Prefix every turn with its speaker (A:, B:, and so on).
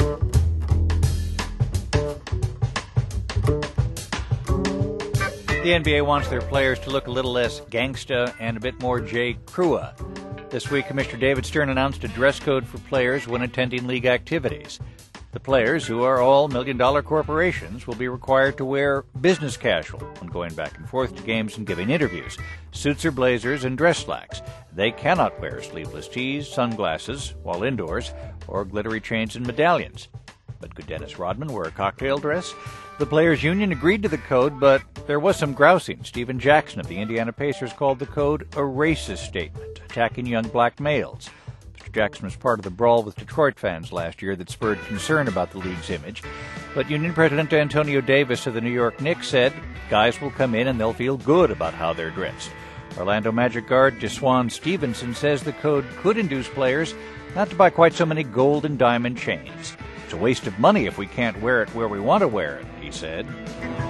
A: The NBA wants their players to look a little less gangsta and a bit more J. Crew-a. This week, Commissioner David Stern announced a dress code for players when attending league activities. The players, who are all million-dollar corporations, will be required to wear business casual when going back and forth to games and giving interviews. Suits or blazers and dress slacks. They cannot wear sleeveless tees, sunglasses while indoors, or glittery chains and medallions. But could Dennis Rodman wear a cocktail dress? The Players' Union agreed to the code, but there was some grousing. Stephen Jackson of the Indiana Pacers called the code a racist statement, attacking young black males. Mr. Jackson was part of the brawl with Detroit fans last year that spurred concern about the league's image. But Union President Antonio Davis of the New York Knicks said guys will come in and they'll feel good about how they're dressed. Orlando Magic guard DeSwan Stevenson says the code could induce players not to buy quite so many gold and diamond chains. It's a waste of money if we can't wear it where we want to wear it, he said.